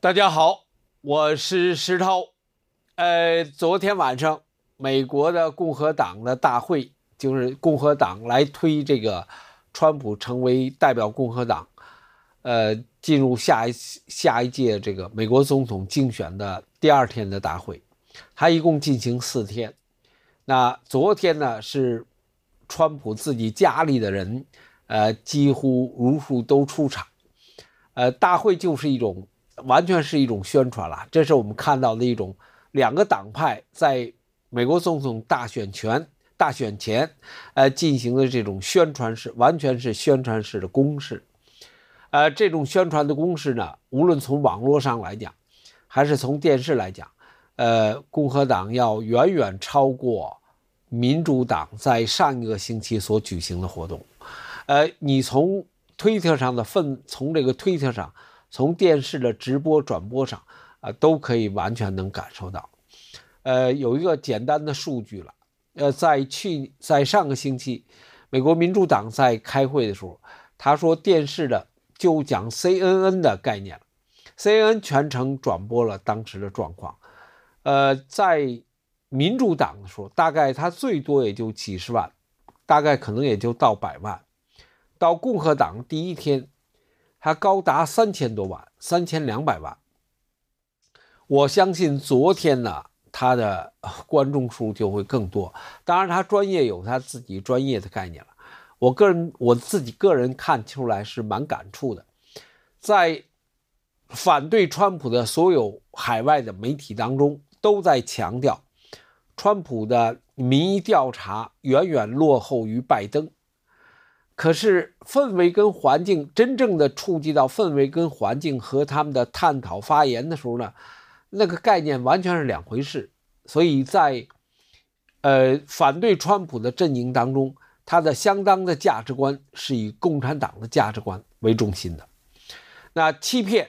大家好，我是石涛。昨天晚上，美国的共和党的大会，就是共和党来推这个川普成为代表共和党，进入下一届这个美国总统竞选的第二天的大会，它一共进行4天。那昨天呢是川普自己家里的人，几乎如数都出场。大会就是完全是一种宣传了，这是我们看到的一种两个党派在美国总统大选前进行的这种宣传式，完全是宣传式的攻势。这种宣传的攻势呢，无论从网络上来讲，还是从电视来讲，共和党要远远超过民主党在上一个星期所举行的活动。你从推特上的从电视的直播转播上都可以完全能感受到。有一个简单的数据了，在上个星期美国民主党在开会的时候，他说电视的就讲 CNN 的概念了， CNN 全程转播了当时的状况。在民主党的时候，大概他最多也就几十万，大概可能也就到100万。到共和党第一天，它高达3000多万，3200万。我相信昨天呢，它的观众数就会更多。当然，他专业有他自己专业的概念了。我自己个人看出来是蛮感触的。在反对川普的所有海外的媒体当中，都在强调川普的民意调查远远落后于拜登。可是氛围跟环境真正的触及到氛围跟环境和他们的探讨发言的时候呢，那个概念完全是两回事。所以在反对川普的阵营当中，他的相当的价值观是以共产党的价值观为中心的。那欺骗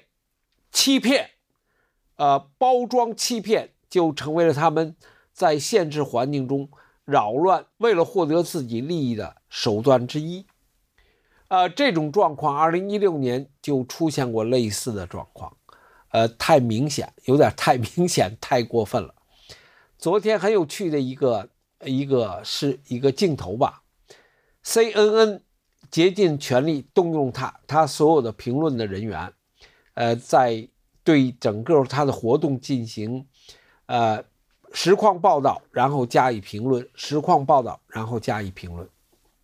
包装欺骗就成为了他们在现实环境中扰乱为了获得自己利益的手段之一。这种状况2016年就出现过类似的状况，太明显，有点太明显，太过分了。昨天很有趣的一个镜头吧， CNN 竭尽全力动用他所有的评论的人员，在对整个他的活动进行实况报道，然后加以评论，实况报道，然后加以评论。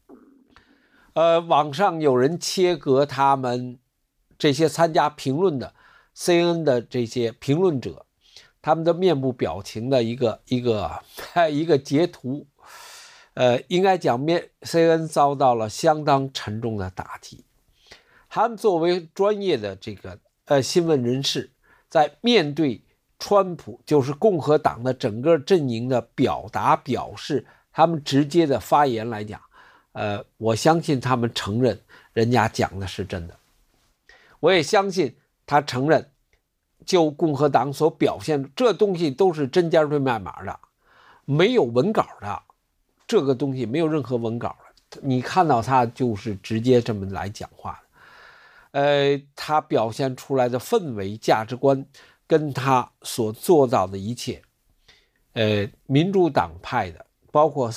网上有人切割他们这些参加评论的 CNN 的这些评论者他们的面部表情的一个截图。应该讲CNN 遭到了相当沉重的打击。他们作为专业的这个新闻人士，在面对川普就是共和党的整个阵营的表示，他们直接的发言来讲，我相信他们承认人家讲的是真的。我也相信他承认就共和党所表现这东西都是针尖对麦芽的，没有文稿的，这个东西没有任何文稿的，你看到他就是直接这么来讲话的。他表现出来的氛围价值观跟他所做到的一切，民主党派的包括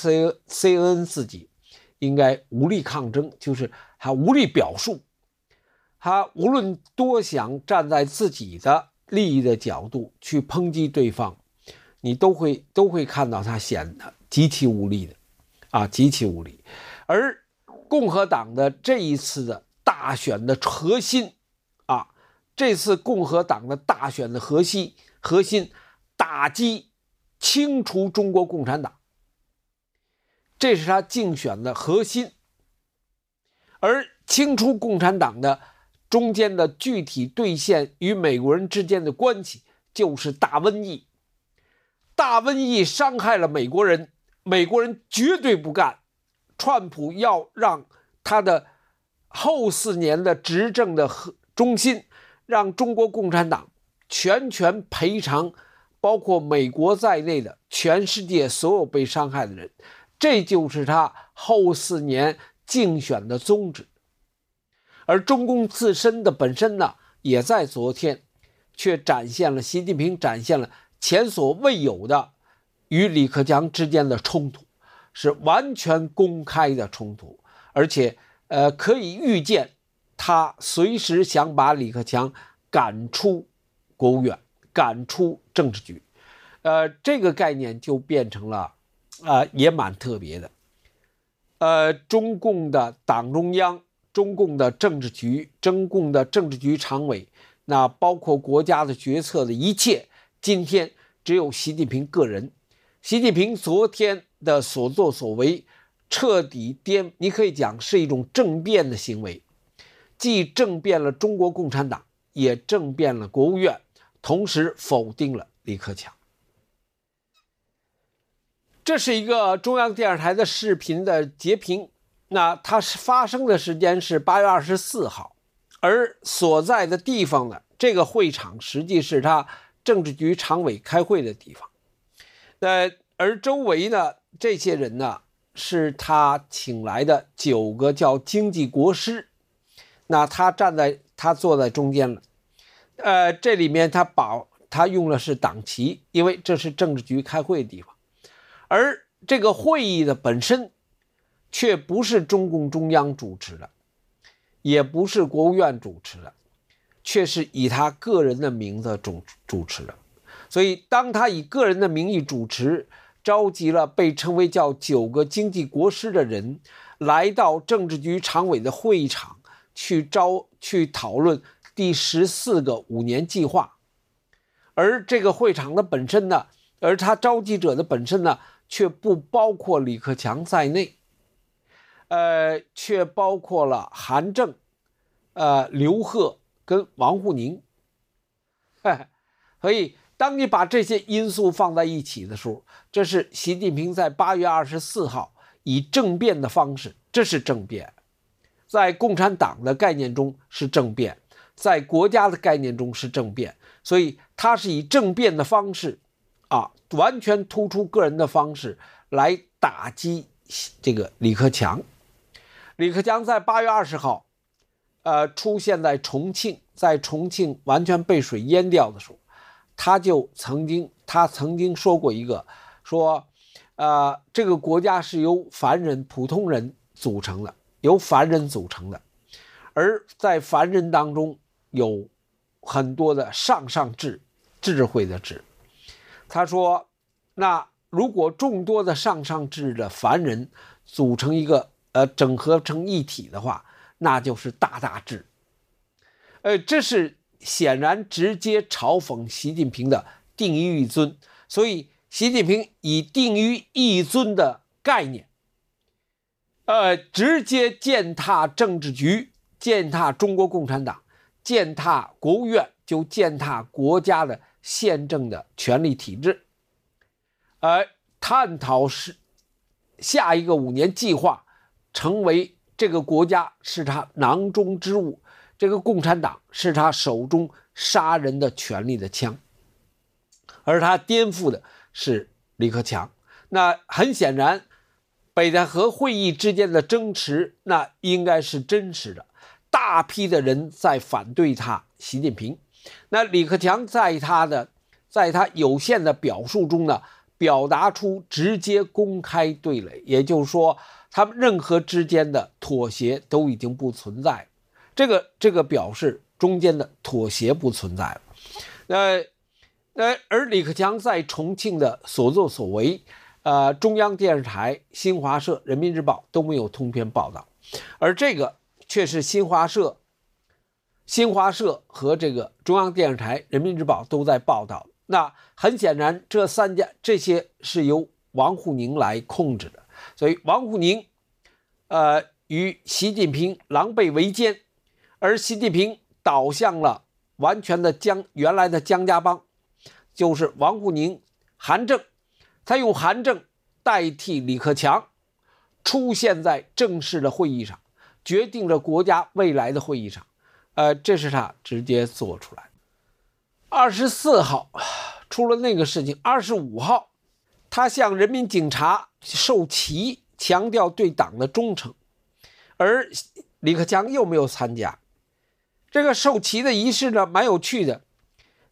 CNN 自己应该无力抗争，就是他无力表述，他无论多想站在自己的利益的角度去抨击对方，你都会看到他显得极其无力的极其无力。而共和党的这一次的大选的核心这次共和党的大选的核心打击清除中国共产党，这是他竞选的核心。而清除共产党的中间的具体兑现与美国人之间的关系就是大瘟疫。大瘟疫伤害了美国人，美国人绝对不干。川普要让他的后4年的执政的中心，让中国共产党全权赔偿包括美国在内的全世界所有被伤害的人，这就是他后4年竞选的宗旨。而中共自身的本身呢，也在昨天却习近平展现了前所未有的与李克强之间的冲突，是完全公开的冲突，而且可以预见他随时想把李克强赶出国务院，赶出政治局。这个概念就变成了也蛮特别的。中共的党中央、中共的政治局、中共的政治局常委，那包括国家的决策的一切，今天只有习近平个人。习近平昨天的所作所为，彻底你可以讲是一种政变的行为，既政变了中国共产党，也政变了国务院，同时否定了李克强。这是一个中央电视台的视频的截屏，那它发生的时间是8月24号，而所在的地方呢，这个会场实际是他政治局常委开会的地方。而周围呢，这些人呢，是他请来的9个叫经济国师，那他坐在中间了。这里面他用的是党旗，因为这是政治局开会的地方。而这个会议的本身却不是中共中央主持的，也不是国务院主持的，却是以他个人的名字主持的。所以当他以个人的名义主持，召集了被称为叫9个经济国师的人来到政治局常委的会议场去讨论第14个5年计划。而这个会场的本身呢，而他召集者的本身呢，却不包括李克强在内，却包括了韩正、刘鹤跟王沪宁。所以当你把这些因素放在一起的时候，这是习近平在8月24号以政变的方式，这是政变，在共产党的概念中是政变，在国家的概念中是政变，所以他是以政变的方式完全突出个人的方式来打击这个李克强。李克强在8月20号出现在重庆，在重庆完全被水淹掉的时候，他曾经说过这个国家是由普通人组成的，由凡人组成的，而在凡人当中有很多的上智慧的智。他说，那如果众多的上智的凡人组成一个整合成一体的话，那就是大智。这是显然直接嘲讽习近平的定于一尊。所以习近平以定于一尊的概念直接践踏政治局，践踏中国共产党，践踏国务院，就践踏国家的宪政的权力体制。探讨下一个5年计划成为这个国家是他囊中之物，这个共产党是他手中杀人的权力的枪，而他颠覆的是李克强。那很显然，北戴河会议之间的争持，那应该是真实的，大批的人在反对习近平。那李克强在他有限的表述中呢，表达出直接公开对垒，也就是说他们任何之间的妥协都已经不存在了。这个表示中间的妥协不存在了。而李克强在重庆的所作所为，中央电视台、新华社、人民日报都没有通篇报道，而这个却是新华社和这个中央电视台、人民日报都在报道。那很显然，这些是由王沪宁来控制的，所以王沪宁与习近平狼狈为奸，而习近平倒向了完全的原来的江家帮，就是王沪宁、韩正，他用韩正代替李克强出现在正式的会议上，决定着国家未来的会议上。这是他直接做出来。24号出了那个事情，25号他向人民警察授旗，强调对党的忠诚，而李克强又没有参加。这个授旗的仪式呢，蛮有趣的。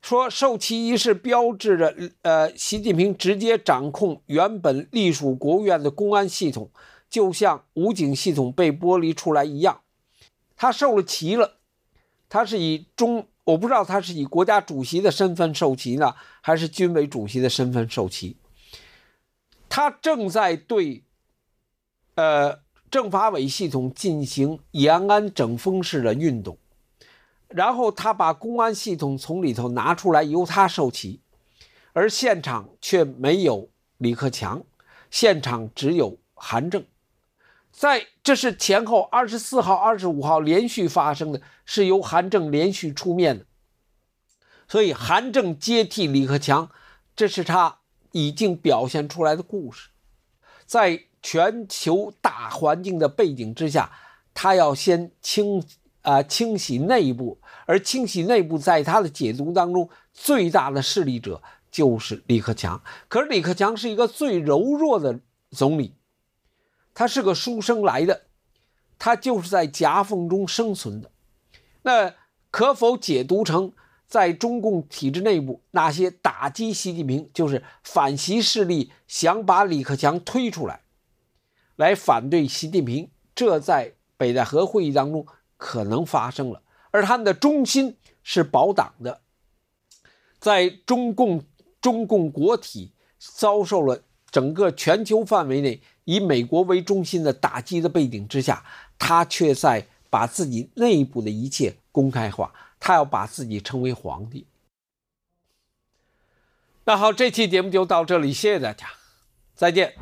说授旗仪式标志着习近平直接掌控原本隶属国务院的公安系统，就像武警系统被剥离出来一样。他授了旗了，他是我不知道他是以国家主席的身份授旗呢，还是军委主席的身份授旗。他正在对政法委系统进行延安整风式的运动，然后他把公安系统从里头拿出来由他授旗，而现场却没有李克强，现场只有韩正。这是前后24号、25号连续发生的，是由韩正连续出面的。所以韩正接替李克强，这是他已经表现出来的故事。在全球大环境的背景之下，他要先清洗内部，而清洗内部在他的解读当中最大的势力者就是李克强。可是李克强是一个最柔弱的总理，他是个书生来的，他就是在夹缝中生存的。那可否解读成在中共体制内部那些打击习近平，就是反习势力想把李克强推出来反对习近平，这在北戴河会议当中可能发生了，而他们的中心是保党的。在中共国体遭受了整个全球范围内以美国为中心的打击的背景之下，他却在把自己内部的一切公开化，他要把自己称为皇帝。那好，这期节目就到这里，谢谢大家，再见。